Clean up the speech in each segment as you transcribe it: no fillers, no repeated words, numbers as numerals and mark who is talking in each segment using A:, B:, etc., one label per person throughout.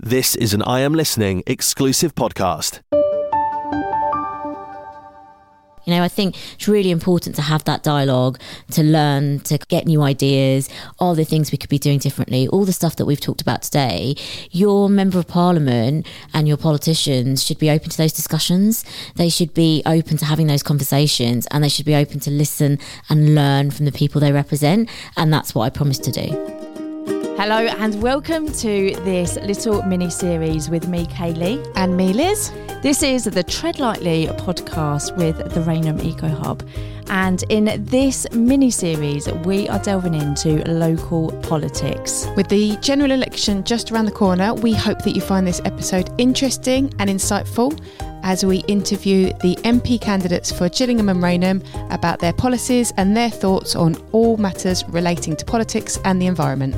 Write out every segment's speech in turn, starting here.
A: This is an I Am Listening exclusive podcast.
B: You know, I think it's really important to have that dialogue, to learn, to get new ideas, all the things we could be doing differently, all the stuff that we've talked about today. Your Member of Parliament and your politicians should be open to those discussions. They should be open to having those conversations, and they should be open to listen and learn from the people they represent. And that's what I promise to do.
C: Hello and welcome to this little mini-series with me, Kaylee.
D: And me, Liz.
C: This is the Tread Lightly podcast with the Rainham Eco Hub. And in this mini-series, we are delving into local politics.
D: With the general election just around the corner, we hope that you find this episode interesting and insightful as we interview the MP candidates for Gillingham and Rainham about their policies and their thoughts on all matters relating to politics and the environment.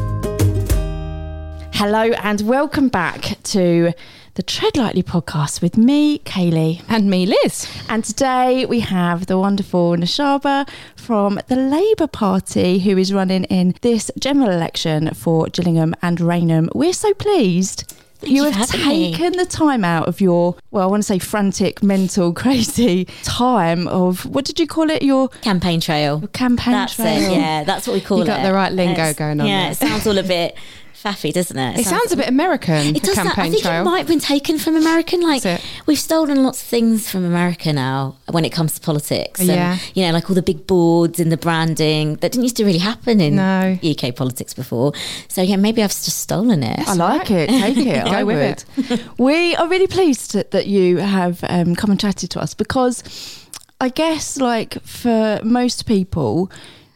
C: Hello and welcome back to the Tread Lightly podcast with me, Kaylee.
D: And me, Liz.
C: And today we have the wonderful Nashaba from the Labour Party, who is running in this general election for Gillingham and Rainham. We're so pleased that you have taken the time out of your, well, I want to say frantic, mental, crazy time of, what did you call it? Your
B: campaign trail.
C: Your campaign
B: that's
C: trail.
B: It, yeah, that's what we call it.
D: You got the right lingo going on.
B: Yeah,
D: there.
B: It sounds all a bit faffy, doesn't it?
D: It sounds a bit American.
B: It does.
D: Campaign
B: I think
D: trail.
B: it might have been taken from American. Like, we've stolen lots of things from America now when it comes to politics.
D: Yeah.
B: And, you know, like all the big boards and the branding that didn't used to really happen in UK politics before. So yeah, maybe I've just stolen it.
C: I like it. Take it.
D: Go with
C: it. We are really pleased that you have come and chatted to us, because I guess, like, for most people,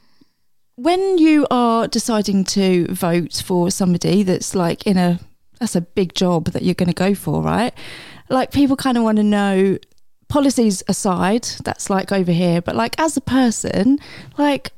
C: when you are deciding to vote for somebody that's like that's a big job that you're going to go for, right? Like, people kind of want to know, policies aside, that's like over here, but like as a person, like,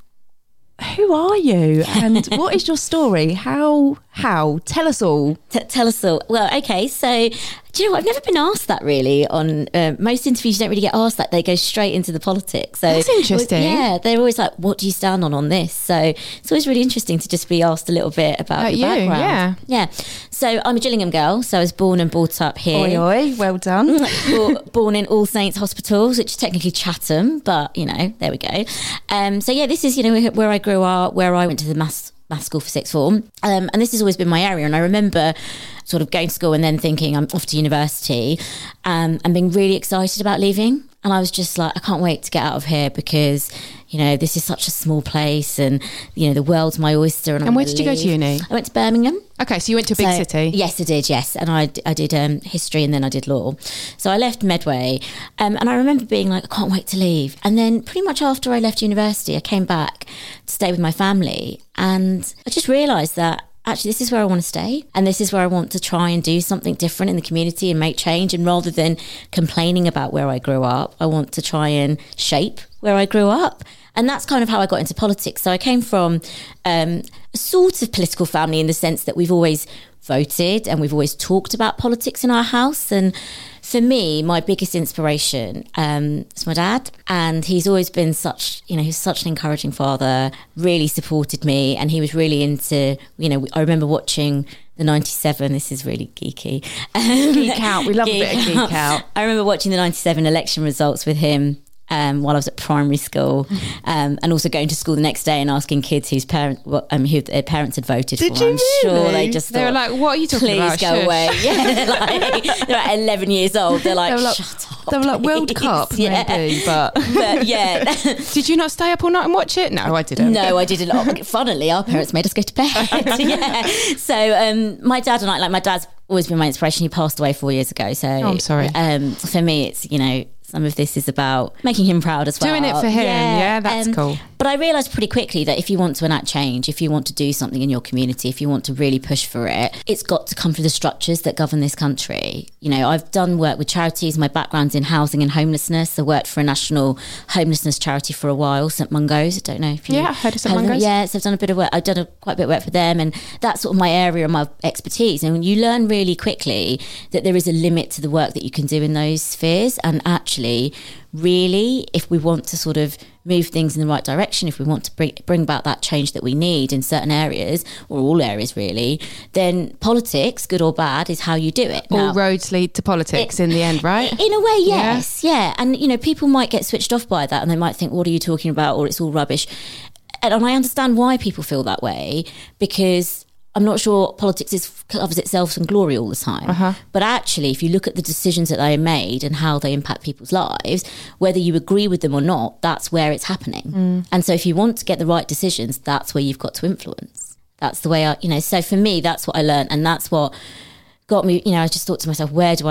C: who are you and what is your story? How? Tell us all.
B: Tell us all. Well, okay, so do you know what? I've never been asked that really. On most interviews, you don't really get asked that. They go straight into the politics. So
D: that's interesting.
B: Yeah, they're always like, what do you stand on this? So it's always really interesting to just be asked a little bit about your background. Yeah. So I'm a Gillingham girl. So I was born and brought up here.
C: Oi, well done.
B: Born in All Saints Hospitals, which is technically Chatham, but, you know, there we go. So yeah, this is, you know, where I grew up, where I went to the maths school for sixth form, and this has always been my area. And I remember sort of going to school and then thinking I'm off to university, and being really excited about leaving. And I was just like, I can't wait to get out of here, because, you know, this is such a small place, and, you know, the world's my oyster.
D: And where did you go to uni?
B: I went to Birmingham.
D: Okay, so you went to a big city.
B: Yes, I did, yes. And I did history, and then I did law. So I left Medway, and I remember being like, I can't wait to leave. And then pretty much after I left university, I came back to stay with my family, and I just realised that actually this is where I want to stay, and this is where I want to try and do something different in the community and make change. And rather than complaining about where I grew up, I want to try and shape where I grew up. And that's kind of how I got into politics. So I came from a sort of political family, in the sense that we've always voted and we've always talked about politics in our house. And for me, my biggest inspiration is my dad. And he's always been he's such an encouraging father, really supported me. And he was really into, you know, I remember watching the 97, this is really geeky.
C: Geek out, we love a bit of geek out.
B: I remember watching the 97 election results with him while I was at primary school, and also going to school the next day and asking kids who their parents had voted for.
D: I'm
B: sure they just thought,
D: they were like, what are you talking about?
B: Please go away. Yeah, they're like 11 years old. They're like, shut up.
D: They were like, World Cup, maybe, but
B: yeah.
D: Did you not stay up all night and watch it? No, I didn't.
B: No, I didn't. Funnily, our parents made us go to bed. Yeah. So my dad and I, like, my dad's always been my inspiration. He passed away 4 years ago. So
D: I'm sorry.
B: For me, it's, you know, some of this is about making him proud as well.
D: Doing it for him, yeah, that's cool.
B: But I realised pretty quickly that if you want to enact change, if you want to do something in your community, if you want to really push for it, it's got to come through the structures that govern this country. You know, I've done work with charities. My background's in housing and homelessness. I worked for a national homelessness charity for a while, St Mungo's. I don't know if you...
D: Yeah, I've heard of St Mungo's.
B: Yeah, so I've done a bit of work. I've done quite a bit of work for them, and that's sort of my area and my expertise. And you learn really quickly that there is a limit to the work that you can do in those spheres, and actually actually, really, if we want to sort of move things in the right direction, if we want to bring about that change that we need in certain areas, or all areas really, then politics, good or bad, is how you do it.
D: All roads lead to politics in the end, right?
B: In a way, yes. Yeah. And, you know, people might get switched off by that and they might think, what are you talking about? Or it's all rubbish. And I understand why people feel that way, because I'm not sure politics covers itself in glory all the time. But actually, if you look at the decisions that they made and how they impact people's lives, whether you agree with them or not, that's where it's happening. And so if you want to get the right decisions, that's where you've got to influence. That's the way so for me, that's what I learned. And that's what got me, I just thought to myself,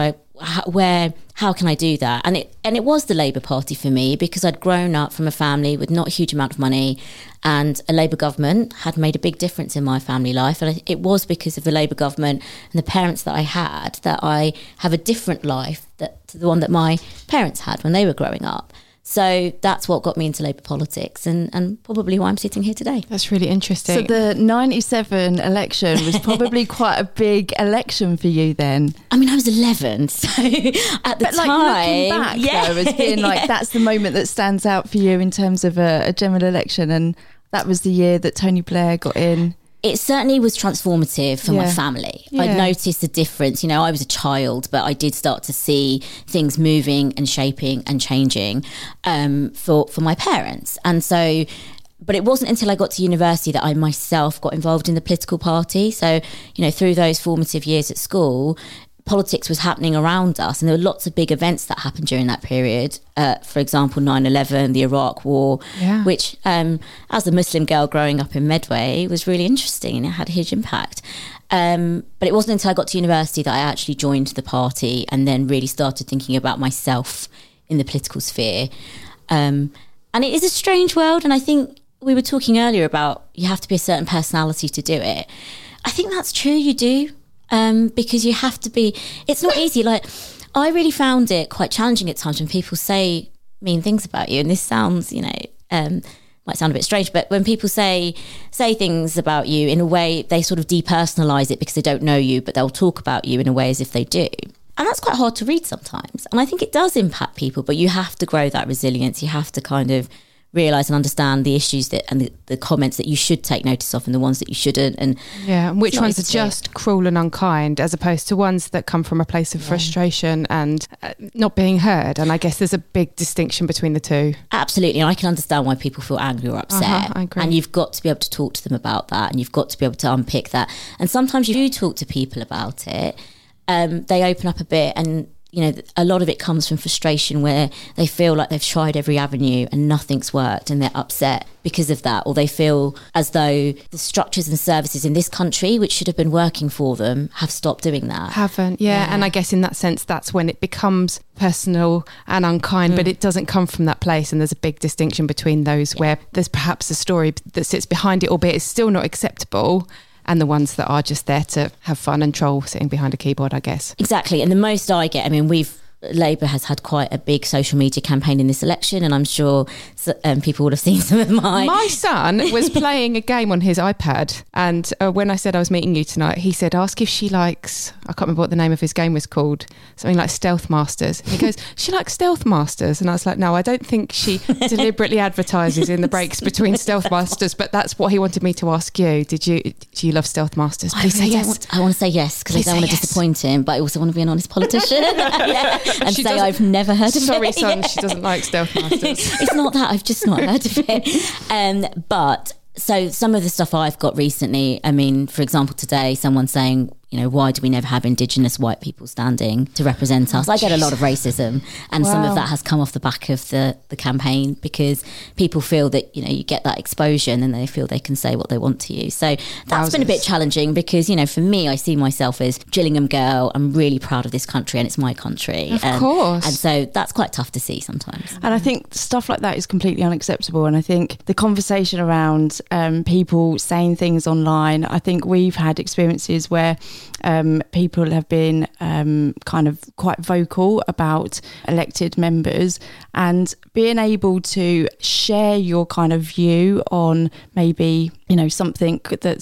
B: how can I do that? And it was the Labour Party for me, because I'd grown up from a family with not a huge amount of money, and a Labour government had made a big difference in my family life. And it was because of the Labour government and the parents that I had that I have a different life to the one that my parents had when they were growing up. So that's what got me into Labour politics, and probably why I'm sitting here today.
D: That's really interesting.
C: So the 97 election was probably quite a big election for you then.
B: I mean, I was 11, so at the time...
C: looking back, though, as being that's the moment that stands out for you in terms of a general election, and that was the year that Tony Blair got in.
B: It certainly was transformative for my family. I noticed a difference. I was a child, but I did start to see things moving and shaping and changing for my parents. And so, but it wasn't until I got to university that I myself got involved in the political party. So, through those formative years at school, politics was happening around us, and there were lots of big events that happened during that period. For example, 9/11, the Iraq War, which as a Muslim girl growing up in Medway was really interesting, and it had a huge impact. But it wasn't until I got to university that I actually joined the party and then really started thinking about myself in the political sphere. And it is a strange world, and I think we were talking earlier about you have to be a certain personality to do it. I think that's true, you do. Because you have to be, it's not easy. Like, I really found it quite challenging at times when people say mean things about you. And this sounds, might sound a bit strange, but when people say things about you in a way, they sort of depersonalize it because they don't know you, but they'll talk about you in a way as if they do. And that's quite hard to read sometimes. And I think it does impact people, but you have to grow that resilience. You have to kind of realise and understand the issues and the comments that you should take notice of and the ones that you shouldn't. And
D: which ones are just cruel and unkind as opposed to ones that come from a place of frustration and not being heard. And I guess there's a big distinction between the two.
B: Absolutely. And I can understand why people feel angry or upset.
D: I agree.
B: And you've got to be able to talk to them about that, and you've got to be able to unpick that. And sometimes you do talk to people about it, they open up a bit, and a lot of it comes from frustration where they feel like they've tried every avenue and nothing's worked, and they're upset because of that, or they feel as though the structures and services in this country, which should have been working for them, have stopped doing that.
D: Haven't, And I guess in that sense, that's when it becomes personal and unkind, but it doesn't come from that place. And there's a big distinction between those where there's perhaps a story that sits behind it, albeit it's still not acceptable, and the ones that are just there to have fun and troll sitting behind a keyboard, I guess.
B: Exactly. And the most I get, Labour has had quite a big social media campaign in this election, and I'm sure people would have seen some of mine.
D: My son was playing a game on his iPad, and when I said I was meeting you tonight, he said, ask if she likes, I can't remember what the name of his game was called, something like Stealth Masters. He goes, she likes Stealth Masters? And I was like, no, I don't think she deliberately advertises in the breaks between Stealth Masters, but that's what he wanted me to ask you. Do you love Stealth Masters? Please say yes.
B: I want to say yes, because I don't want to disappoint him, but I also want to be an honest politician. And say I've never heard of it.
D: Sorry, son, she doesn't like Stealth Masters.
B: It's not that, I've just not heard of it. But so some of the stuff I've got recently, for example, today, someone saying, why do we never have Indigenous white people standing to represent us? I get a lot of racism, and some of that has come off the back of the campaign, because people feel that, you get that exposure and then they feel they can say what they want to you. So that's been a bit challenging because, for me, I see myself as Gillingham girl. I'm really proud of this country and it's my country.
D: Of course.
B: And so that's quite tough to see sometimes.
C: And I think stuff like that is completely unacceptable. And I think the conversation around people saying things online, I think we've had experiences where people have been kind of quite vocal about elected members, and being able to share your kind of view on maybe, something that's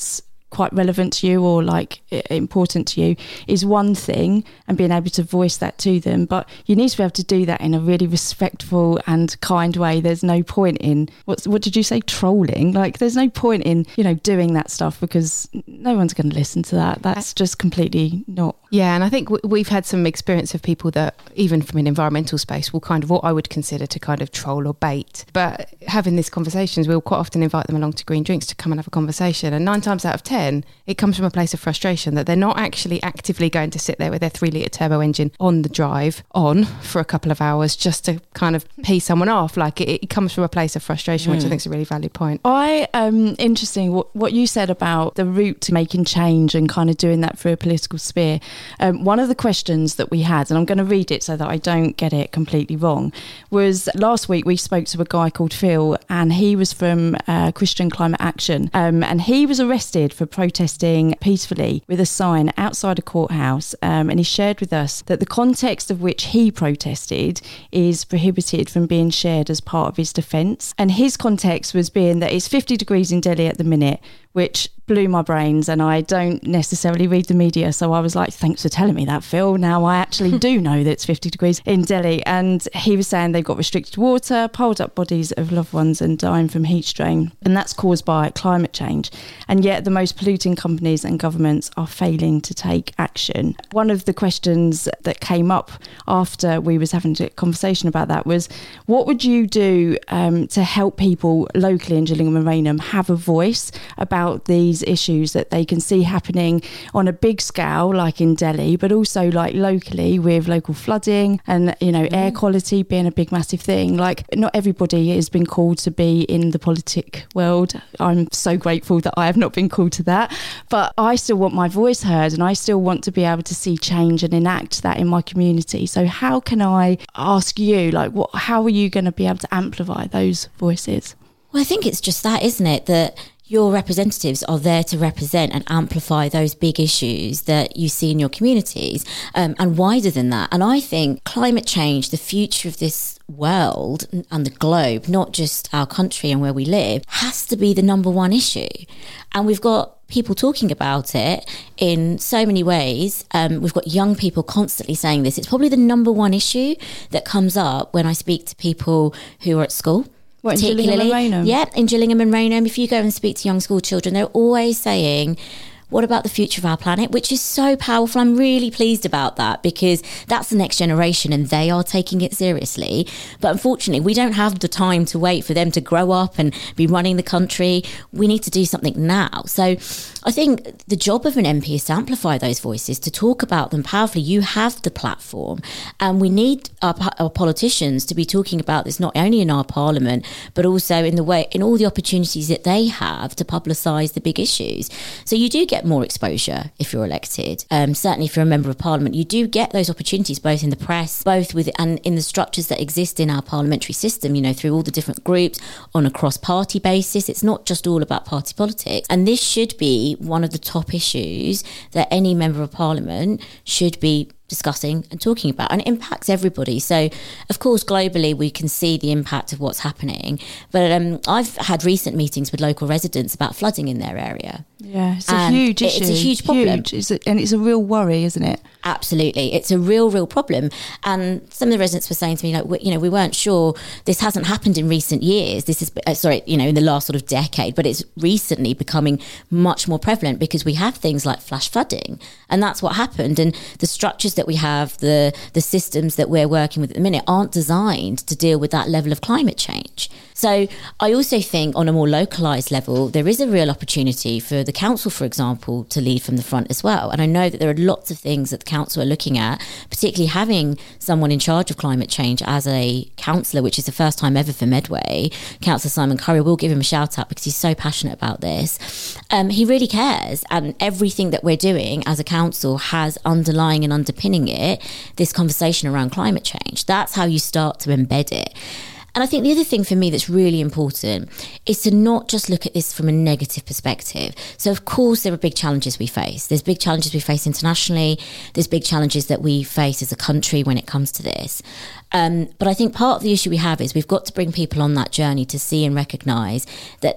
C: quite relevant to you or like important to you is one thing, and being able to voice that to them, but you need to be able to do that in a really respectful and kind way. There's no point in what did you say, trolling? Like there's no point in, you know, doing that stuff, because no one's going to listen to that. That's just completely not.
D: Yeah, and I think we've had some experience of people that, even from an environmental space, will kind of what I would consider to kind of troll or bait. But having these conversations, we'll quite often invite them along to Green Drinks to come and have a conversation. And 9 times out of 10, it comes from a place of frustration that they're not actually actively going to sit there with their 3-litre turbo engine on the drive on for a couple of hours just to kind of pee someone off. Like it comes from a place of frustration, which I think is a really valid point.
C: Interesting what you said about the route to making change and kind of doing that through a political sphere. One of the questions that we had, and I'm going to read it so that I don't get it completely wrong, was last week we spoke to a guy called Phil, and he was from Christian Climate Action, and he was arrested for protesting peacefully with a sign outside a courthouse, and he shared with us that the context of which he protested is prohibited from being shared as part of his defence. And his context was being that it's 50 degrees in Delhi at the minute, which blew my brains, and I don't necessarily read the media, so I was like, thanks for telling me that, Phil. Now I actually do know that it's 50 degrees in Delhi. And he was saying they've got restricted water, piled up bodies of loved ones and dying from heat strain, and that's caused by climate change. And yet the most polluting companies and governments are failing to take action. One of the questions that came up after we was having a conversation about that was, what would you do to help people locally in Gillingham and Rainham have a voice about these issues that they can see happening on a big scale like in Delhi, but also like locally with local flooding and, you know, air quality being a big massive thing. Like not everybody has been called to be in the politic world. I'm so grateful that I have not been called to that, but I still want my voice heard, and I still want to be able to see change and enact that in my community. So how can I ask you, like, how are you going to be able to amplify those voices?
B: Well, I think it's just that, isn't it? That your representatives are there to represent and amplify those big issues that you see in your communities, and wider than that. And I think climate change, the future of this world and the globe, not just our country and where we live, has to be the number one issue. And we've got people talking about it in so many ways. We've got young people constantly saying this. It's probably the number one issue that comes up when I speak to people who are at school.
C: What, in Gillingham and Rainham?
B: Yeah, in Gillingham and Rainham. If you go and speak to young school children, they're always saying, what about the future of our planet? Which is so powerful. I'm really pleased about that, because that's the next generation and they are taking it seriously. But unfortunately, we don't have the time to wait for them to grow up and be running the country. We need to do something now. So I think the job of an MP is to amplify those voices, to talk about them powerfully. You have the platform, and we need our politicians to be talking about this not only in our parliament, but also in all the opportunities that they have to publicise the big issues. So you do get more exposure if you're elected. Certainly if you're a member of parliament, you do get those opportunities both in the press, both with and in the structures that exist in our parliamentary system, you know, through all the different groups on a cross-party basis. It's not just all about party politics. And this should be one of the top issues that any member of parliament should be discussing and talking about, and it impacts everybody. So of course globally we can see the impact of what's happening, but I've had recent meetings with local residents about flooding in their area.
C: Yeah, it's a huge issue.
B: It's a huge problem.
C: And it's a real worry, isn't it?
B: Absolutely. It's a real problem. And some of the residents were saying to me, like, we weren't sure, this hasn't happened in recent years. This is, in the last sort of decade, but it's recently becoming much more prevalent because we have things like flash flooding. And that's what happened. And the structures that we have, the systems that we're working with at the minute aren't designed to deal with that level of climate change. So I also think on a more localised level, there is a real opportunity for the council, for example, to lead from the front as well. And I know that there are lots of things that the council are looking at, particularly having someone in charge of climate change as a councillor, which is the first time ever for Medway. Councillor Simon Curry, we'll give him a shout out because he's so passionate about this. He really cares, and everything that we're doing as a council has underlying and underpinning it this conversation around climate change. That's how you start to embed it. And I think the other thing for me that's really important is to not just look at this from a negative perspective. So of course there are big challenges we face. There's big challenges we face internationally. There's big challenges that we face as a country when it comes to this. But I think part of the issue we have is we've got to bring people on that journey to see and recognise that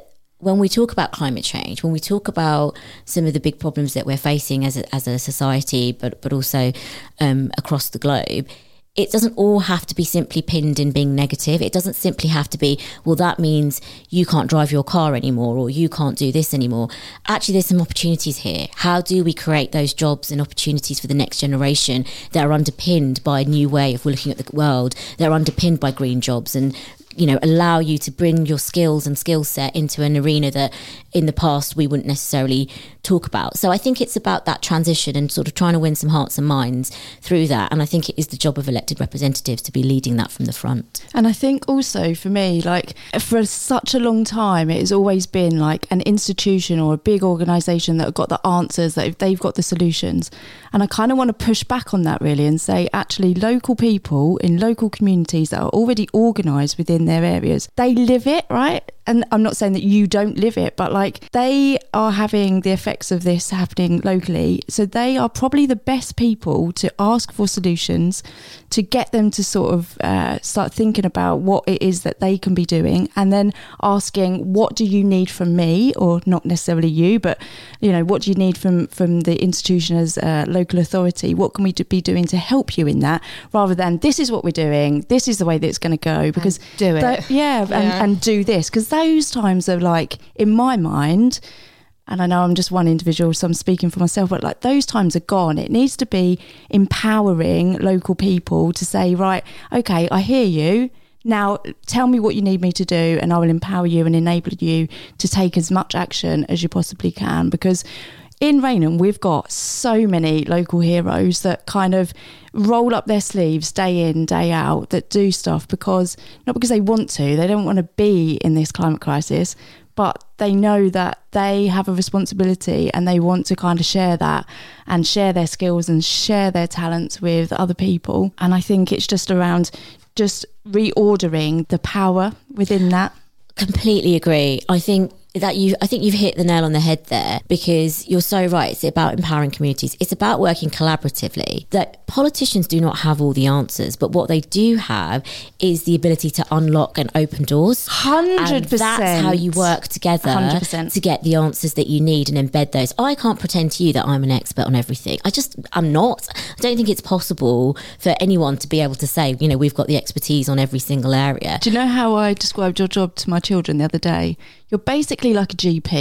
B: when we talk about climate change, when we talk about some of the big problems that we're facing as a society, but also across the globe, it doesn't all have to be simply pinned in being negative. It doesn't simply have to be, well, that means you can't drive your car anymore or you can't do this anymore. Actually, there's some opportunities here. How do we create those jobs and opportunities for the next generation that are underpinned by a new way of looking at the world, that are underpinned by green jobs and, you know, allow you to bring your skills and skill set into an arena that in the past we wouldn't necessarily talk about. So I think it's about that transition and sort of trying to win some hearts and minds through that. And I think it is the job of elected representatives to be leading that from the front.
C: And I think also for me, like for such a long time, it has always been like an institution or a big organisation that have got the answers, that they've got the solutions. And I kind of want to push back on that really and say, actually, local people in local communities that are already organised within their areas, they live it, right? And I'm not saying that you don't live it, but like they are having the effects of this happening locally. So they are probably the best people to ask for solutions, to get them to sort of start thinking about what it is that they can be doing, and then asking, what do you need from me? Or not necessarily you, but, you know, what do you need from the institution as a local authority? What can we be doing to help you in that? Rather than, this is what we're doing, this is the way that it's going to go. Because
D: do it.
C: And do this. Because those times are like, in my mind, and I know I'm just one individual, so I'm speaking for myself, but like those times are gone. It needs to be empowering local people to say, right, okay, I hear you. Now tell me what you need me to do and I will empower you and enable you to take as much action as you possibly can. Because in Rainham, we've got so many local heroes that kind of roll up their sleeves day in, day out, that do stuff not because they want to, they don't want to be in this climate crisis, but they know that they have a responsibility and they want to kind of share that and share their skills and share their talents with other people. And I think it's just around just reordering the power within that.
B: Completely agree. I think you've hit the nail on the head there, because you're so right. It's about empowering communities. It's about working collaboratively. That politicians do not have all the answers, but what they do have is the ability to unlock and open doors.
C: 100%.
B: And that's how you work together
C: 100%.
B: to get the answers that you need and embed those. I can't pretend to you that I'm an expert on everything. I'm not. I don't think it's possible for anyone to be able to say, you know, we've got the expertise on every single area.
C: Do you know how I described your job to my children the other day? You're basically like a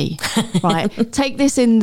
C: GP, right? Take this in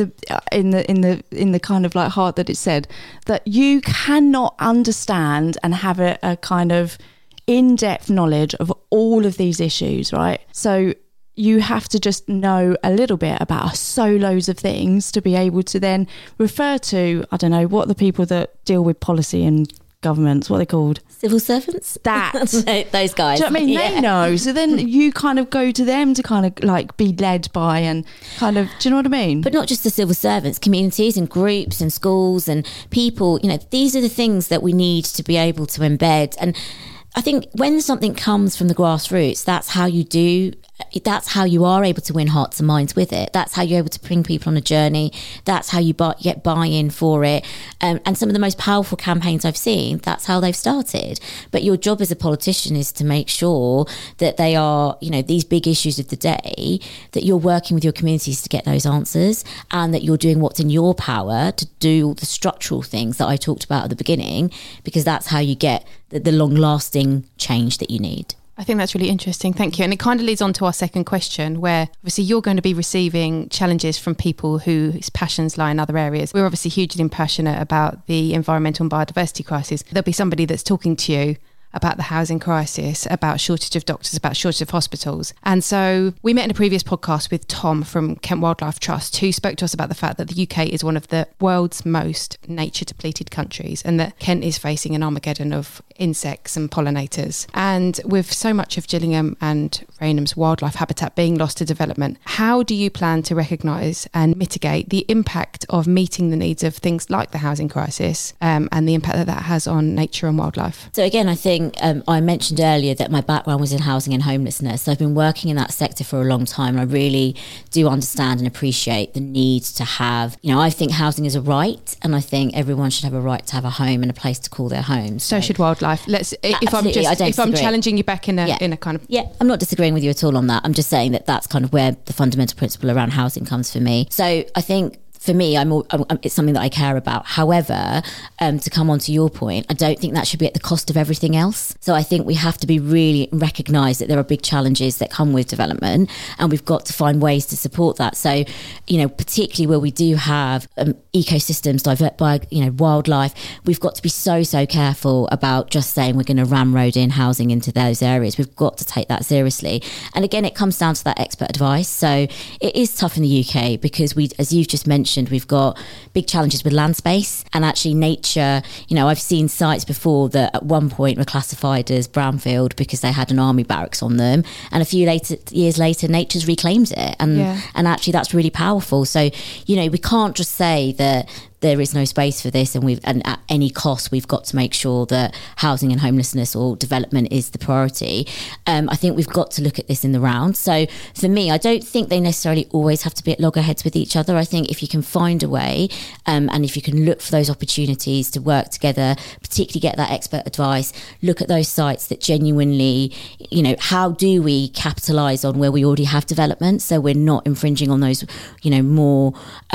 C: the kind of like heart that it said, that you cannot understand and have a kind of in-depth knowledge of all of these issues, right? So you have to just know a little bit about so loads of things to be able to then refer to, I don't know, what the people that deal with policy and governments, what are they called?
B: Civil servants?
C: That.
B: Those guys.
C: Do you know what I mean?
B: Yeah.
C: They know. So then you kind of go to them to kind of like be led by and kind of, do you know what I mean?
B: But not just the civil servants, communities and groups and schools and people, you know, these are the things that we need to be able to embed. And I think when something comes from the grassroots, that's how you are able to win hearts and minds with it. That's how you're able to bring people on a journey. That's how you get buy-in for it. And some of the most powerful campaigns I've seen, that's how they've started. But your job as a politician is to make sure that they are, you know, these big issues of the day, that you're working with your communities to get those answers, and that you're doing what's in your power to do all the structural things that I talked about at the beginning, because that's how you get the long-lasting change that you need.
D: I think that's really interesting. Thank you. And it kind of leads on to our second question, where obviously you're going to be receiving challenges from people whose passions lie in other areas. We're obviously hugely passionate about the environmental and biodiversity crisis. There'll be somebody that's talking to you about the housing crisis, about shortage of doctors, about shortage of hospitals. And so we met in a previous podcast with Tom from Kent Wildlife Trust, who spoke to us about the fact that the UK is one of the world's most nature depleted countries, and that Kent is facing an Armageddon of insects and pollinators. And with so much of Gillingham and Rainham's wildlife habitat being lost to development, how do you plan to recognise and mitigate the impact of meeting the needs of things like the housing crisis, and the impact that has on nature and wildlife?
B: So again, I think think I mentioned earlier that my background was in housing and homelessness. So I've been working in that sector for a long time. I really do understand and appreciate the need to have, I think housing is a right, and I think everyone should have a right to have a home and a place to call their home.
D: So should wildlife. If I'm challenging you back in a kind of...
B: Yeah, I'm not disagreeing with you at all on that. I'm just saying that that's kind of where the fundamental principle around housing comes for me. So I think for me, it's something that I care about. However, to come on to your point, I don't think that should be at the cost of everything else. So I think we have to be really recognise that there are big challenges that come with development, and we've got to find ways to support that. So, particularly where we do have ecosystems divert by, wildlife, we've got to be so careful about just saying we're going to ramrod in housing into those areas. We've got to take that seriously. And again, it comes down to that expert advice. So it is tough in the UK because as you've just mentioned, we've got big challenges with land space and actually nature. I've seen sites before that at one point were classified as brownfield because they had an army barracks on them, and a few years later nature's reclaimed it, and actually that's really powerful. So we can't just say that there is no space for this, and at any cost we've got to make sure that housing and homelessness or development is the priority. I think we've got to look at this in the round. So for me, I don't think they necessarily always have to be at loggerheads with each other. I think if you can find a way, and if you can look for those opportunities to work together, particularly get that expert advice, look at those sites that genuinely, how do we capitalise on where we already have development, so we're not infringing on those, more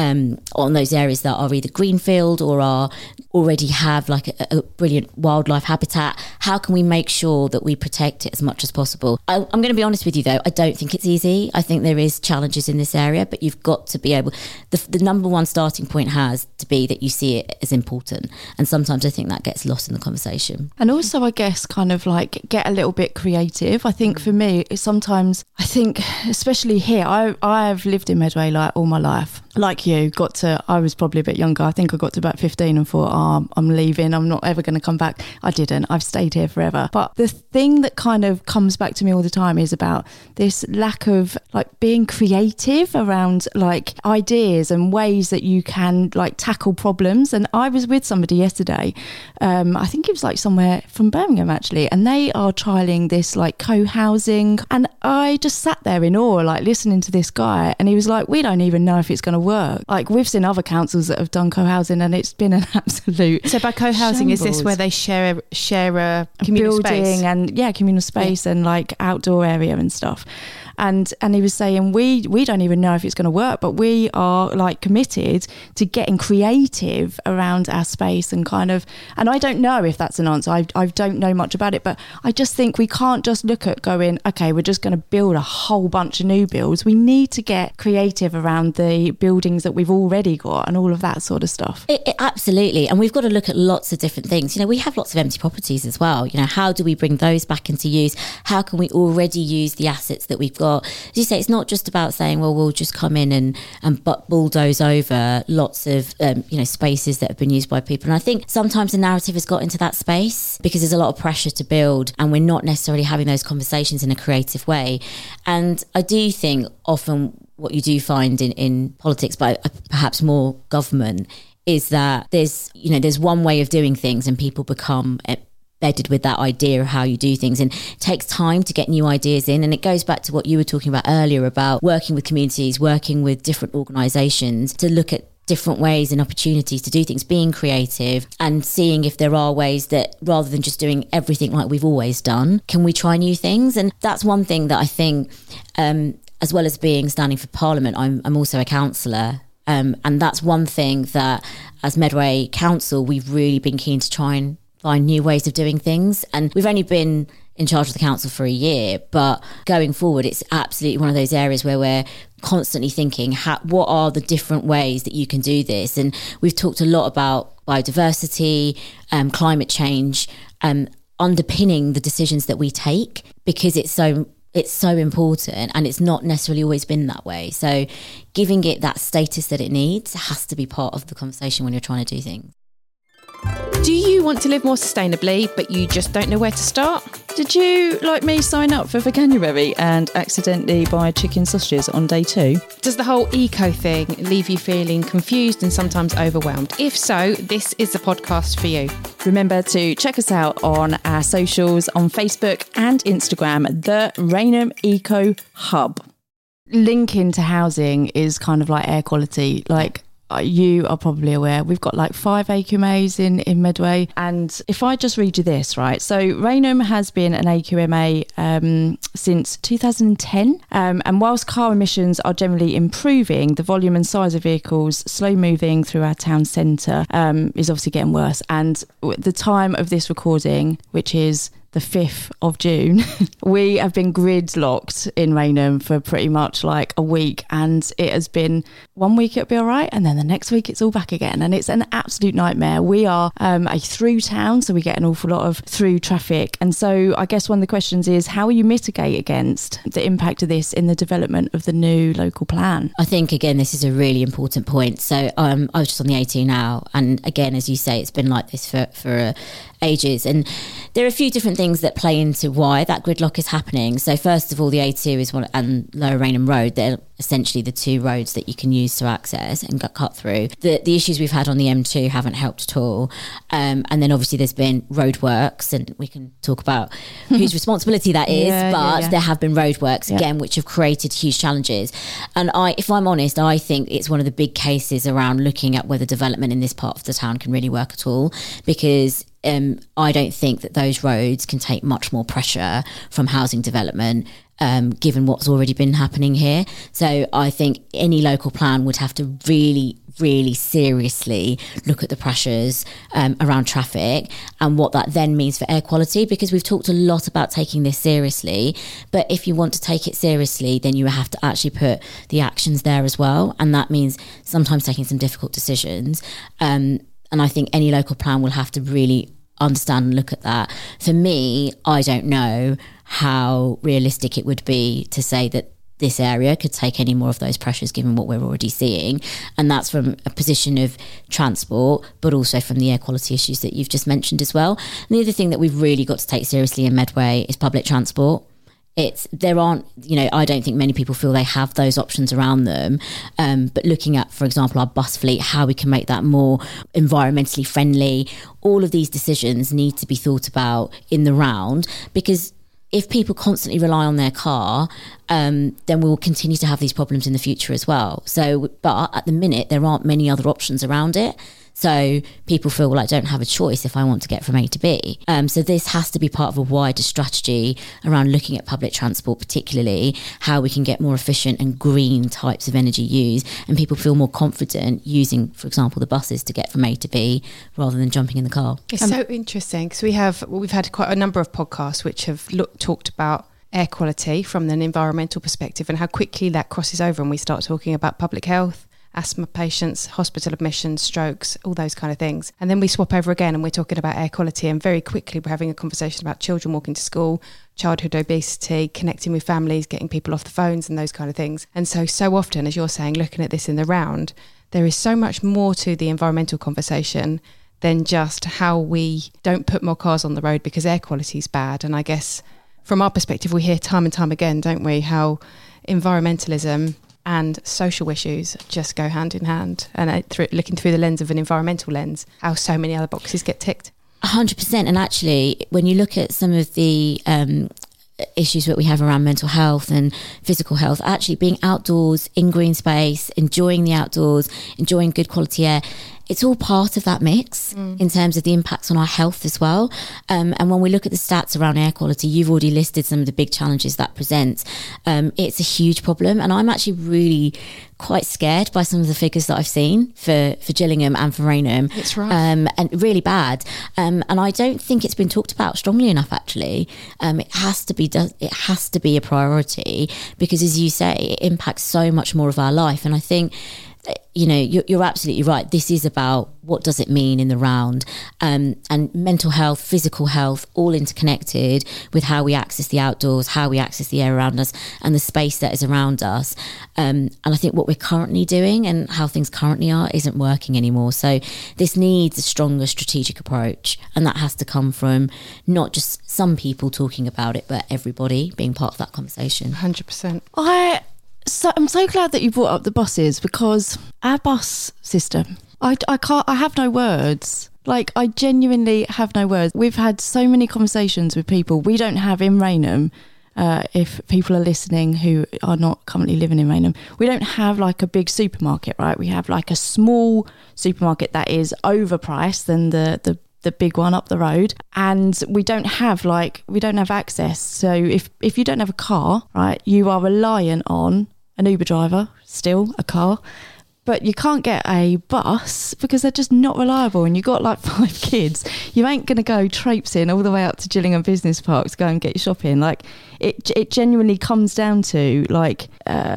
B: on those areas that are either greenfield or already have like a brilliant wildlife habitat. How can we make sure that we protect it as much as possible? I'm going to be honest with you though, I don't think it's easy. I think there is challenges in this area, but you've got to be able, the number one starting point has to be that you see it as important, and sometimes I think that gets lost in the conversation.
C: And also I guess kind of like get a little bit creative. I think for me sometimes, I think especially here, I've lived in Medway like all my life. Like you, I was probably a bit younger. I think I got to about 15 and thought, I'm leaving. I'm not ever going to come back. I didn't. I've stayed here forever. But the thing that kind of comes back to me all the time is about this lack of like being creative around like ideas and ways that you can like tackle problems. And I was with somebody yesterday. I think it was like somewhere from Birmingham actually. And they are trialling this like co-housing. And I just sat there in awe, like listening to this guy. And he was like, we don't even know if it's going to work. Like we've seen other councils that have done co-housing and it's been an absolute
D: So by co-housing, is this where they share a communal
C: building
D: space?
C: And communal space and like outdoor area and stuff. And he was saying we don't even know if it's going to work, but we are like committed to getting creative around our space and kind of, and I don't know if that's an answer. I don't know much about it, but I just think we can't just look at going, okay, we're just going to build a whole bunch of new builds. We need to get creative around the buildings that we've already got and all of that sort of stuff.
B: Absolutely. And we've got to look at lots of different things. We have lots of empty properties as well. How do we bring those back into use? How can we already use the assets that we've got? As you say, it's not just about saying, well, we'll just come in and bulldoze over lots of, spaces that have been used by people. And I think sometimes the narrative has got into that space because there's a lot of pressure to build and we're not necessarily having those conversations in a creative way. And I do think often what you do find in politics, but perhaps more government, is that there's one way of doing things and people become embedded with that idea of how you do things, and it takes time to get new ideas in. And it goes back to what you were talking about earlier about working with communities, working with different organisations to look at different ways and opportunities to do things, being creative and seeing if there are ways that rather than just doing everything like we've always done, can we try new things? And that's one thing that I think, as well as standing for Parliament, I'm also a councillor. And that's one thing that as Medway Council, we've really been keen to try and find new ways of doing things. And we've only been in charge of the council for a year, but going forward, it's absolutely one of those areas where we're constantly thinking, what are the different ways that you can do this? And we've talked a lot about biodiversity, climate change, underpinning the decisions that we take, because it's so important and it's not necessarily always been that way. So giving it that status that it needs has to be part of the conversation when you're trying to do things.
D: Do you want to live more sustainably, but you just don't know where to start?
C: Did you, like me, sign up for Veganuary and accidentally buy chicken sausages on day 2?
D: Does the whole eco thing leave you feeling confused and sometimes overwhelmed? If so, this is the podcast for you.
C: Remember to check us out on our socials on Facebook and Instagram, the Rainham Eco Hub. Linking to housing is kind of like air quality. Like, you are probably aware, we've got like 5 AQMAs in Medway. And if I just read you this, right? So Rainham has been an AQMA since 2010. And whilst car emissions are generally improving, the volume and size of vehicles slow moving through our town centre is obviously getting worse. And at the time of this recording, which is the 5th of June, we have been gridlocked in Rainham for pretty much like a week, and it has been 1 week it'll be all right, and then the next week it's all back again, and it's an absolute nightmare. We are a through town, so we get an awful lot of through traffic, and so I guess one of the questions is, how will you mitigate against the impact of this in the development of the new local plan?
B: I think, again, this is a really important point. So I was just on the A2 now, and again, as you say, it's been like this for ages, and there are a few different things that play into why that gridlock is happening. So first of all, the A2 is one, and Lower Rainham Road, they're essentially the 2 roads that you can use to access and get cut through. The issues we've had on the M2 haven't helped at all, and then obviously there's been roadworks, and we can talk about whose responsibility that is, but there have been roadworks again which have created huge challenges. And if I'm honest, I think it's one of the big cases around looking at whether development in this part of the town can really work at all, because I don't think that those roads can take much more pressure from housing development, given what's already been happening here. So I think any local plan would have to really, really seriously look at the pressures around traffic and what that then means for air quality, because we've talked a lot about taking this seriously, but if you want to take it seriously, then you have to actually put the actions there as well, and that means sometimes taking some difficult decisions. And I think any local plan will have to really understand and look at that. For me, I don't know how realistic it would be to say that this area could take any more of those pressures given what we're already seeing, and that's from a position of transport, but also from the air quality issues that you've just mentioned as well. And the other thing that we've really got to take seriously in Medway is public transport. There aren't, I don't think many people feel they have those options around them. But looking at, for example, our bus fleet, how we can make that more environmentally friendly, all of these decisions need to be thought about in the round, because if people constantly rely on their car, then we'll continue to have these problems in the future as well. So, but at the minute, there aren't many other options around it. So people feel like, don't have a choice if I want to get from A to B. So this has to be part of a wider strategy around looking at public transport, particularly how we can get more efficient and green types of energy used, and people feel more confident using, for example, the buses to get from A to B rather than jumping in the car.
D: It's so interesting because we've had quite a number of podcasts which have talked about air quality from an environmental perspective and how quickly that crosses over and we start talking about public health, asthma patients, hospital admissions, strokes, all those kind of things. And then we swap over again and we're talking about air quality, and very quickly we're having a conversation about children walking to school, childhood obesity, connecting with families, getting people off the phones and those kind of things. And so often, as you're saying, looking at this in the round, there is so much more to the environmental conversation than just how we don't put more cars on the road because air quality is bad. And I guess from our perspective, we hear time and time again, don't we, how environmentalism and social issues just go hand in hand, and looking through the lens of an environmental lens, how so many other boxes get ticked.
B: 100%. And actually, when you look at some of the issues that we have around mental health and physical health, actually being outdoors in green space, enjoying the outdoors, enjoying good quality air, it's all part of that mix in terms of the impacts on our health as well. And when we look at the stats around air quality, you've already listed some of the big challenges that presents. It's a huge problem. And I'm actually really quite scared by some of the figures that I've seen for Gillingham and for Rainham.
D: It's right.
B: And really bad. And I don't think it's been talked about strongly enough, actually. It has to be a priority because, as you say, it impacts so much more of our life. And I think you know, you're absolutely right. This is about what does it mean in the round, and mental health, physical health, all interconnected with how we access the outdoors, how we access the air around us, and the space that is around us. And I think what we're currently doing and how things currently are isn't working anymore. So this needs a stronger strategic approach, and that has to come from not just some people talking about it, but everybody being part of that conversation.
D: 100%.
C: I'm so glad that you brought up the buses, because our bus system, I have no words. Like, I genuinely have no words. We've had so many conversations with people. We don't have in Rainham, if people are listening who are not currently living in Rainham, we don't have like a big supermarket, right? We have like a small supermarket that is overpriced than the big one up the road, and we don't have access. So if you don't have a car, right, you are reliant on an Uber driver, still a car, but you can't get a bus because they're just not reliable. And you've got like 5 kids, you ain't going to go traipsing all the way up to Gillingham Business Park to go and get your shopping. Like, it genuinely comes down to like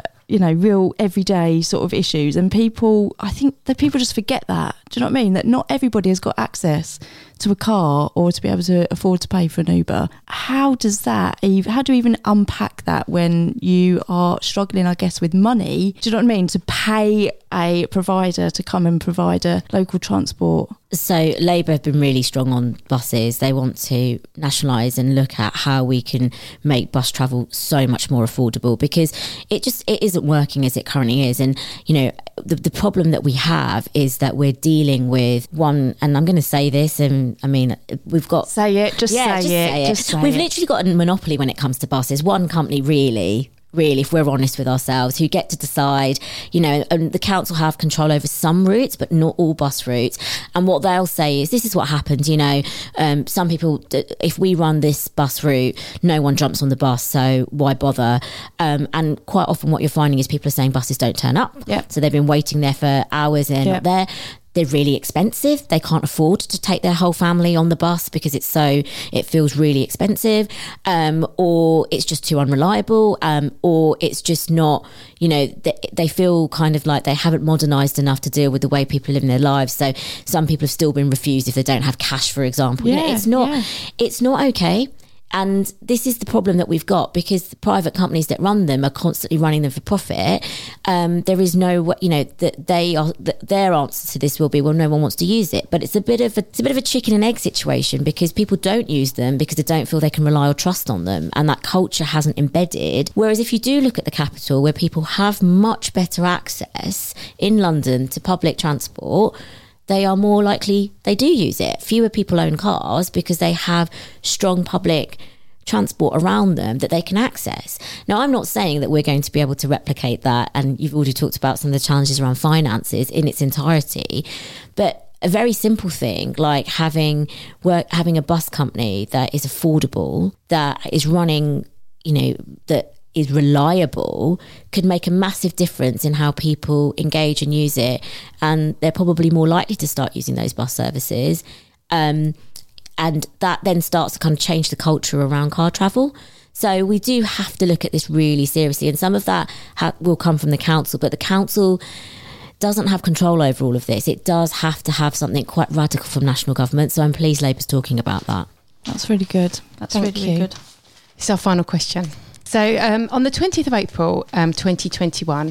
C: real everyday sort of issues, and I think that people just forget that. Do you know what I mean? That not everybody has got access to a car or to be able to afford to pay for an Uber. How do you even unpack that when you are struggling, I guess, with money? Do you know what I mean? To pay a provider to come and provide a local transport.
B: So Labour have been really strong on buses. They want to nationalise and look at how we can make bus travel so much more affordable, because it isn't working as it currently is. And, you know, the problem that we have is that we're dealing with one, and I'm going to say this, and I mean, we've got...
C: Say it, just say it.
B: We've literally got a monopoly when it comes to buses. One company really, if we're honest with ourselves, who get to decide, you know, and the council have control over some routes, but not all bus routes. And what they'll say is, this is what happens, you know, some people, if we run this bus route, no one jumps on the bus, so why bother? And quite often what you're finding is people are saying buses don't turn up.
C: Yep.
B: So they've been waiting there for hours and not there. They're really expensive. They can't afford to take their whole family on the bus because it feels really expensive, or it's just too unreliable, or it's just not, you know, they feel kind of like they haven't modernised enough to deal with the way people live in their lives. So some people have still been refused if they don't have cash, for example.
C: Yeah,
B: you know, it's not okay. And this is the problem that we've got, because the private companies that run them are constantly running them for profit. There is no, you know, their answer to this will be, well, no one wants to use it. But it's a bit of a chicken and egg situation, because people don't use them because they don't feel they can rely or trust on them, and that culture hasn't embedded. Whereas if you do look at the capital, where people have much better access in London to public transport, they are more likely, they do use it. Fewer people own cars because they have strong public transport around them that they can access. Now, I'm not saying that we're going to be able to replicate that, and you've already talked about some of the challenges around finances in its entirety, but a very simple thing like having a bus company that is affordable, that is running, you know, that is reliable, could make a massive difference in how people engage and use it, and they're probably more likely to start using those bus services, and that then starts to kind of change the culture around car travel. So we do have to look at this really seriously, and some of that will come from the council, but the council doesn't have control over all of this. It does have to have something quite radical from national government, so I'm pleased Labour's talking about that.
C: That's really good.
D: Thank you. Good. It's our final question. So on the 20th of April 2021,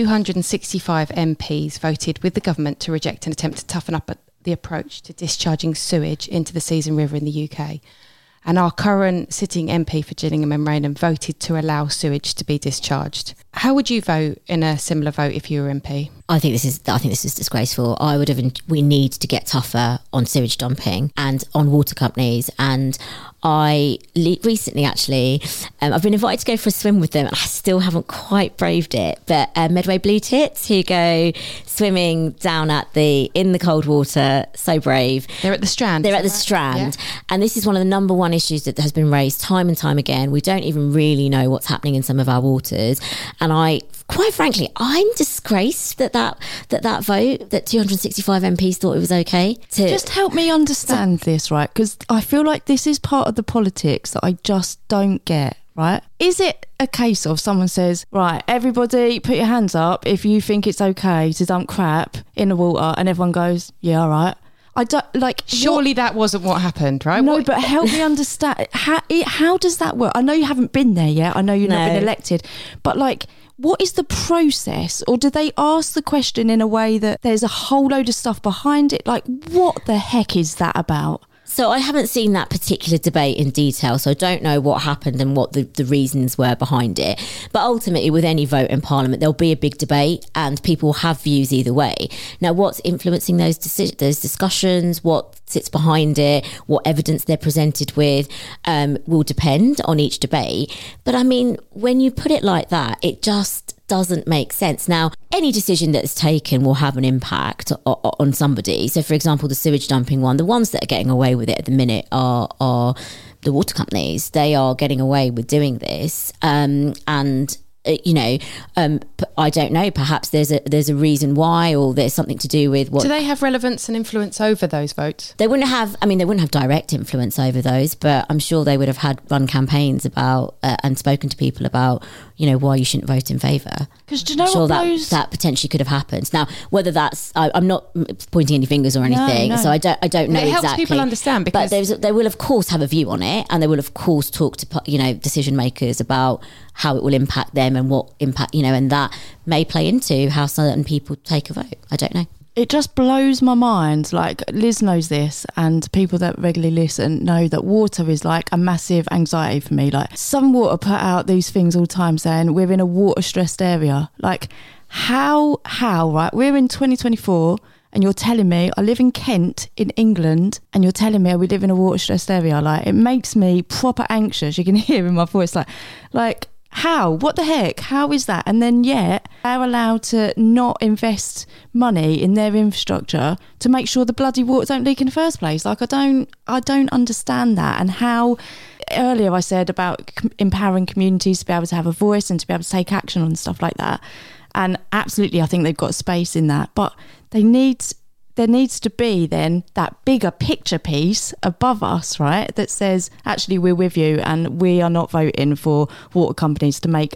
D: 265 MPs voted with the government to reject an attempt to toughen up the approach to discharging sewage into the Season River in the UK. And our current sitting MP for Gillingham and Rainham voted to allow sewage to be discharged. How would you vote in a similar vote if you were MP?
B: I think this is disgraceful. We need to get tougher on sewage dumping and on water companies. And I recently, actually, I've been invited to go for a swim with them, and I still haven't quite braved it. But Medway Blue Tits, who go swimming down in the cold water, so brave.
D: They're at the Strand.
B: They're at the Strand. Yeah. And this is one of the number one issues that has been raised time and time again. We don't even really know what's happening in some of our waters. And quite frankly, I'm disgraced that vote, that 265 MPs thought it was okay.
C: Just help me understand this, right? Because I feel like this is part of the politics that I just don't get, right? Is it a case of someone says, right, everybody put your hands up if you think it's okay to dump crap in the water, and everyone goes, yeah, all right. I don't like.
D: Surely that wasn't what happened, right?
C: No, but help me understand. How does that work? I know you haven't been there yet. I know you've not been elected, but like, what is the process? Or do they ask the question in a way that there's a whole load of stuff behind it? Like, what the heck is that about?
B: So I haven't seen that particular debate in detail, so I don't know what happened and what the reasons were behind it. But ultimately, with any vote in Parliament, there'll be a big debate and people have views either way. Now, what's influencing those discussions, what sits behind it, what evidence they're presented with, will depend on each debate. But I mean, when you put it like that, it just doesn't make sense. Now, any decision that's taken will have an impact on somebody. So, for example, the sewage dumping one, the ones that are getting away with it at the minute are the water companies. They are getting away with doing this, and I don't know. Perhaps there's a reason why, or there's something to do with what.
D: Do they have relevance and influence over those votes?
B: They wouldn't have. I mean, they wouldn't have direct influence over those, but I'm sure they would have run campaigns about and spoken to people about, why you shouldn't vote in favour.
C: Because do you know
B: that potentially could have happened. Now, whether that's, I'm not pointing any fingers or anything,
C: no.
B: so I don't know exactly.
D: It helps people understand, because
B: but they will of course have a view on it, and they will of course talk to decision makers about how it will impact them and what impact, and that may play into how certain people take a vote. I don't know.
C: It just blows my mind. Like, Liz knows this, and people that regularly listen know that water is like a massive anxiety for me. Like, Southern Water put out these things all the time saying we're in a water stressed area. Like, how, right? We're in 2024 and you're telling me I live in Kent in England and you're telling me we live in a water stressed area. Like, it makes me proper anxious. You can hear in my voice, like, how? What the heck? How is that? And then yet they're allowed to not invest money in their infrastructure to make sure the bloody water don't leak in the first place. Like, I don't understand that. And how earlier I said about empowering communities to be able to have a voice and to be able to take action on stuff like that. And absolutely, I think they've got space in that. But there needs to be then that bigger picture piece above us, right, that says, actually, we're with you and we are not voting for water companies to make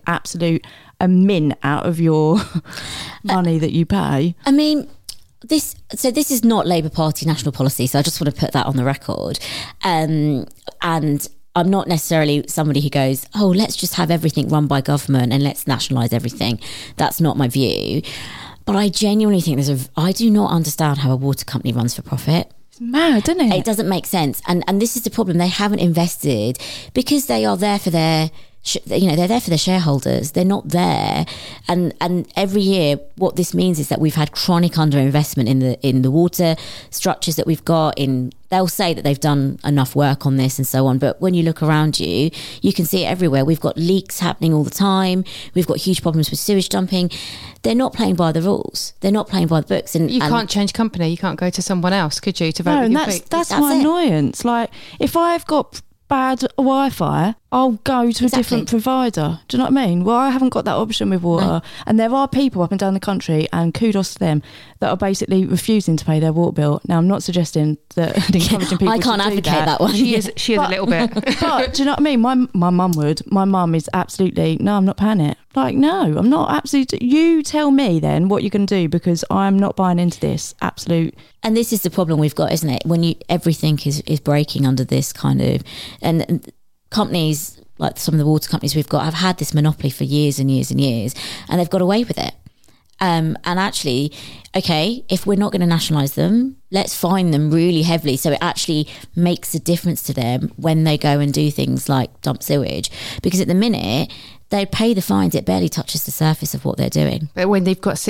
C: a mint out of your money that you pay.
B: I mean, this is not Labour Party national policy, so I just want to put that on the record. And I'm not necessarily somebody who goes, oh, let's just have everything run by government and let's nationalise everything. That's not my view. But I genuinely think I do not understand how a water company runs for profit.
C: It's mad, isn't it?
B: It doesn't make sense. And this is the problem. They haven't invested because they are there for they're there for their shareholders. They're not there. And every year, what this means is that we've had chronic underinvestment in the water structures that we've got in. They'll say that they've done enough work on this and so on, but when you look around you can see it everywhere. We've got leaks happening all the time. We've got huge problems with sewage dumping. They're not playing by the rules. They're not playing by the books. And
D: you can't change company. You can't go to someone else, could you, to vote with your feet?
C: That's my annoyance. Like, if I've got bad Wi-Fi, I'll go to a different provider. Do you know what I mean? Well, I haven't got that option with water. No. And there are people up and down the country, and kudos to them, that are basically refusing to pay their water bill. Now, I'm not suggesting that encouraging people
B: I can't
C: to
B: advocate
C: do
B: that one.
D: She is a little bit.
C: But do you know what I mean? My mum would. My mum is absolutely, no, I'm not paying it. Like, no, I'm not. Absolutely. You tell me then what you can do, because I'm not buying into this. Absolute.
B: And this is the problem we've got, isn't it? When everything is breaking under this kind of, and companies like some of the water companies we've got have had this monopoly for years and years and years, and they've got away with it. And actually, okay, if we're not going to nationalise them, let's fine them really heavily so it actually makes a difference to them when they go and do things like dump sewage. Because at the minute, they pay the fines, it barely touches the surface of what they're doing.
D: But when they've got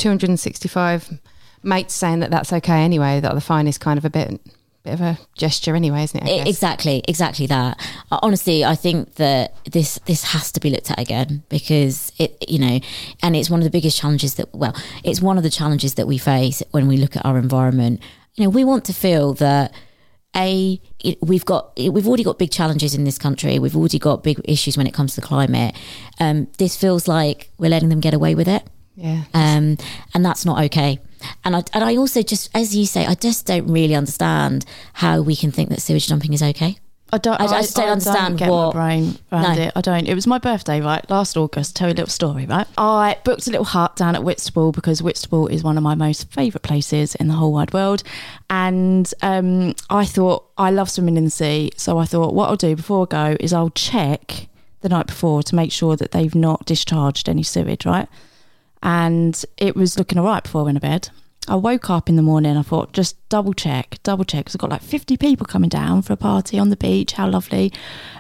D: 265 mates saying that that's okay anyway, that the fine is kind of a bit of a gesture anyway, isn't it?
B: Exactly that. Honestly, I think that this has to be looked at again, because and it's one of the biggest challenges it's one of the challenges that we face when we look at our environment. We want to feel that we've already got big challenges in this country. We've already got big issues when it comes to climate. This feels like we're letting them get away with it.
D: Yeah.
B: And that's not okay. And I also just, as you say, I just don't really understand how we can think that sewage dumping is okay.
C: I just don't
B: understand
C: get
B: what
C: my brain around
B: No.
C: it. I don't. It was my birthday, right? Last August. Tell you a little story, right? I booked a little hut down at Whitstable because Whitstable is one of my most favourite places in the whole wide world. And I thought, I love swimming in the sea. So I thought what I'll do before I go is I'll check the night before to make sure that they've not discharged any sewage, right? And it was looking all right before I went to bed. I woke up in the morning, I thought, just double check, because I've got like 50 people coming down for a party on the beach, how lovely.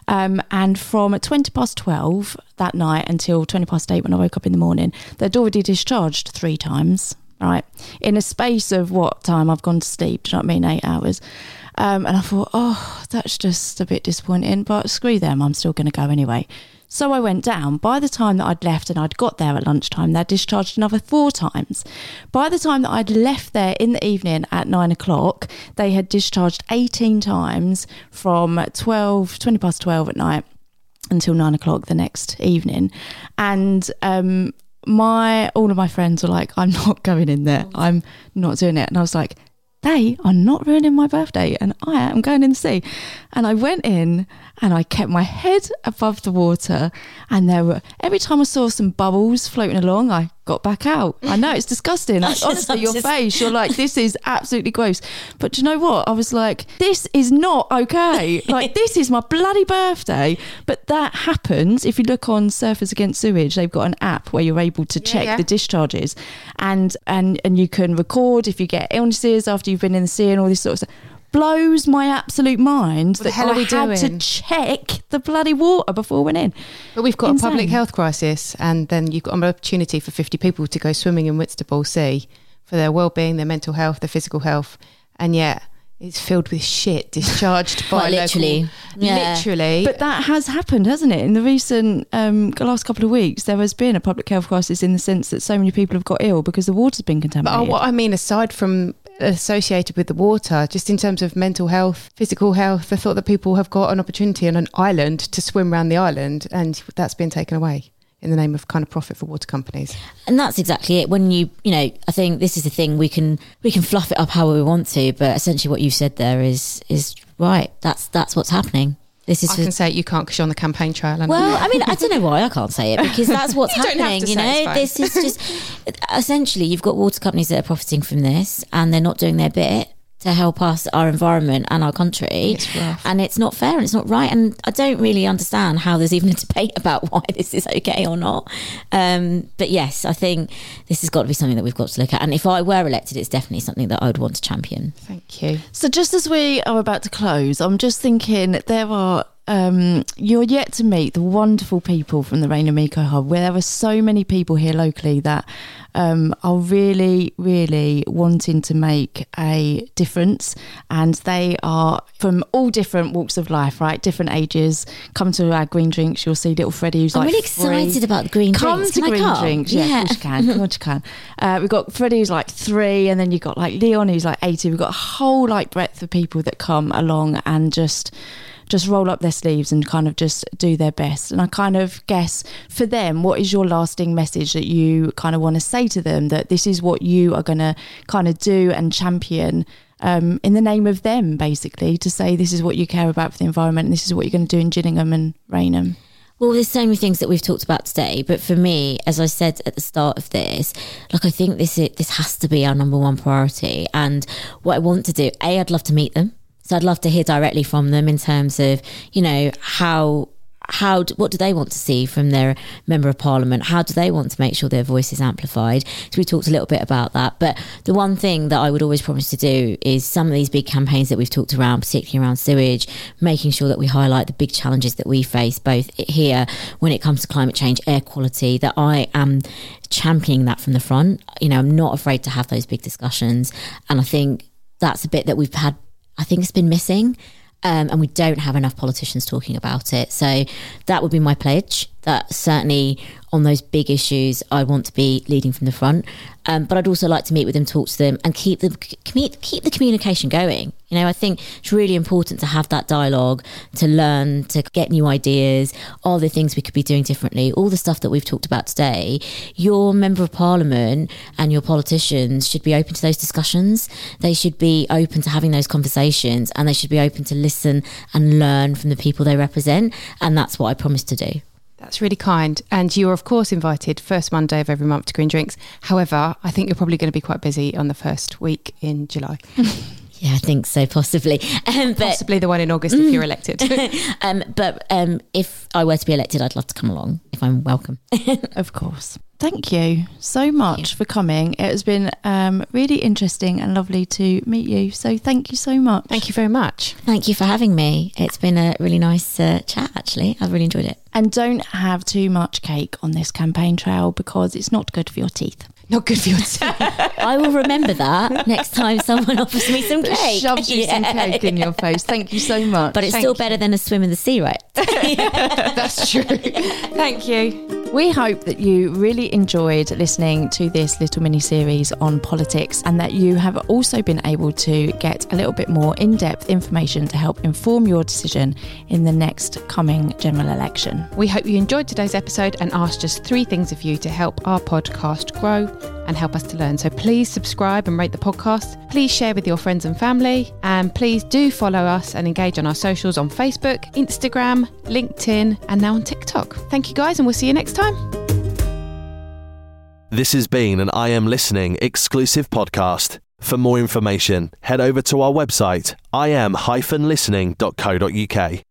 C: And from 12:20 that night until 8:20 when I woke up in the morning, they'd already discharged 3 times, right? In a space of what time I've gone to sleep, do you know what I mean, 8 hours. And I thought, oh, that's just a bit disappointing, but screw them, I'm still going to go anyway. So I went down. By the time that I'd left and I'd got there at lunchtime, they'd discharged another 4 times. By the time that I'd left there in the evening at 9 o'clock, they had discharged 18 times from 12 at night until 9 o'clock the next evening. And all of my friends were like, I'm not going in there. I'm not doing it. And I was like, they are not ruining my birthday and I am going in the sea. And I went in and I kept my head above the water, and every time I saw some bubbles floating along, I got back out. I know it's disgusting. Like, honestly, your face, you're like, this is absolutely gross. But do you know what? I was like, this is not okay. Like, this is my bloody birthday. But that happens. If you look on Surfers Against Sewage, they've got an app where you're able to check the discharges, and you can record if you get illnesses after you've been in the sea and all this sort of stuff. Blows my absolute mind that I had to check the bloody water before we went in.
D: But we've got a public health crisis, and then you've got an opportunity for 50 people to go swimming in Whitstable Sea for their well-being, their mental health, their physical health, and yet it's filled with shit discharged by
B: literally.
D: Literally.
C: But that has happened, hasn't it? In the recent last couple of weeks, there has been a public health crisis in the sense that so many people have got ill because the water's been contaminated.
D: But what I mean, aside from associated with the water, just in terms of mental health, physical health, I thought that people have got an opportunity on an island to swim around the island, and that's been taken away in the name of kind of profit for water companies.
B: And that's exactly it. When you know, I think this is the thing, we can fluff it up how we want to, but essentially what you said there is right. That's what's happening. This is
D: I can say it, you can't because you're on the campaign trail.
B: Well, I mean, I don't know why I can't say it, because that's what's happening. You know,
D: this
B: is just essentially you've got water companies that are profiting from this, and they're not doing their bit to help us, our environment and our country.
D: It's rough.
B: And it's not fair and it's not right. And I don't really understand how there's even a debate about why this is okay or not. But yes, I think this has got to be something that we've got to look at. And if I were elected, it's definitely something that I would want to champion.
D: Thank you.
C: So just as we are about to close, I'm just thinking there are you're yet to meet the wonderful people from the Rainham Eco Hub, where there are so many people here locally that are really, really wanting to make a difference, and they are from all different walks of life, right? Different ages. Come to our green drinks, you'll see little Freddie who's
B: I'm
C: like
B: really excited about the green drinks.
C: Come to green drinks, yeah, of course you can. Of course you can. We've got Freddie who's like 3, and then you've got like Leon who's like 80. We've got a whole like breadth of people that come along and just roll up their sleeves and kind of just do their best. And I kind of guess for them, what is your lasting message that you kind of want to say to them, that this is what you are going to kind of do and champion in the name of them, basically, to say this is what you care about for the environment and this is what you're going to do in Gillingham and Rainham?
B: Well, there's so many things that we've talked about today, but for me, as I said at the start of this, like I think this has to be our number one priority. And what I want to do, I'd love to meet them. So I'd love to hear directly from them in terms of, you know, what do they want to see from their Member of Parliament? How do they want to make sure their voice is amplified? So we talked a little bit about that. But the one thing that I would always promise to do is some of these big campaigns that we've talked around, particularly around sewage, making sure that we highlight the big challenges that we face, both here when it comes to climate change, air quality, that I am championing that from the front. You know, I'm not afraid to have those big discussions. And I think that's a bit that we've had, I think it's been missing, and we don't have enough politicians talking about it. So that would be my pledge, that certainly on those big issues I want to be leading from the front, but I'd also like to meet with them, talk to them, and keep the communication going. You know, I think it's really important to have that dialogue, to learn, to get new ideas, all the things we could be doing differently, all the stuff that we've talked about today. Your Member of Parliament and your politicians should be open to those discussions. They should be open to having those conversations, and they should be open to listen and learn from the people they represent. And that's what I promise to do.
D: That's really kind. And you're, of course, invited first Monday of every month to Green Drinks. However, I think you're probably going to be quite busy on the first week in July.
B: Yeah, I think so, possibly.
D: Possibly the one in August if you're elected.
B: But if I were to be elected, I'd love to come along if I'm welcome.
C: Of course. Thank you so much for coming. It has been really interesting and lovely to meet you. So thank you so much.
D: Thank you very much.
B: Thank you for having me. It's been a really nice chat, actually. I've really enjoyed it.
C: And don't have too much cake on this campaign trail because it's not good for your teeth.
D: Not good for your teeth.
B: I will remember that next time someone offers me some cake.
C: Shoves you some cake in your face. Thank you so much.
B: But it's still better than a swim in the sea, right?
D: That's true. Thank you.
C: We hope that you really enjoyed listening to this little mini series on politics, and that you have also been able to get a little bit more in-depth information to help inform your decision in the next coming general election.
D: We hope you enjoyed today's episode and asked just 3 things of you to help our podcast grow and help us to learn. So please subscribe and rate the podcast. Please share with your friends and family. And please do follow us and engage on our socials on Facebook, Instagram, LinkedIn, and now on TikTok. Thank you guys, and we'll see you next time.
A: This has been an I Am Listening exclusive podcast. For more information, head over to our website, im-listening.co.uk.